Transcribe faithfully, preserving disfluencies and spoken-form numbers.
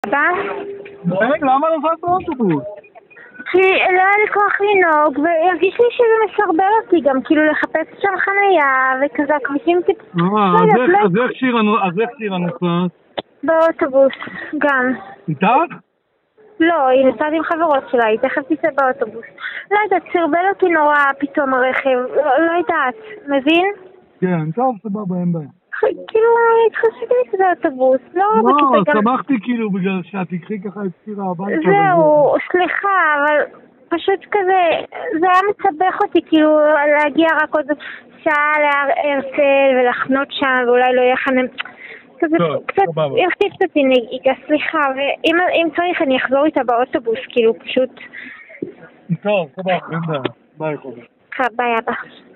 אבא? רגע, למה נסעת באוטובוס? כי לא היה לי כוח לנהוג, והרגיש לי שזה מסרבל אותי גם, כאילו לחפש שם חנייה, וכזה הכבישים טיפ... אה, אז איך שירה נוסעת? באוטובוס, גם. איתך? לא, היא נסעת עם חברות שלה, היא תכף תצא באוטובוס. לא יודעת, סרבל אותי נורא פתאום הרכב, לא יודעת, מבין? כן, טוב, סבבה, אין בעיה. כאילו, התחשבתי לי שזה אוטובוס, לא... לא, שמחתי כאילו בגלל שאת תקחי ככה את שירה הביתה. זהו, סליחה, אבל פשוט כזה, זה היה מצבך אותי, כאילו, להגיע רק עוד שעה להר הרצל ולחנות שם, ואולי לא יהיה חנם... כזה קצת, יחטיף אותי נגיגה, סליחה, ואם צריך אני אחזור איתה באוטובוס, כאילו, פשוט... טוב, סבבה, אין בעיה. ביי, חובה. ביי, אבא.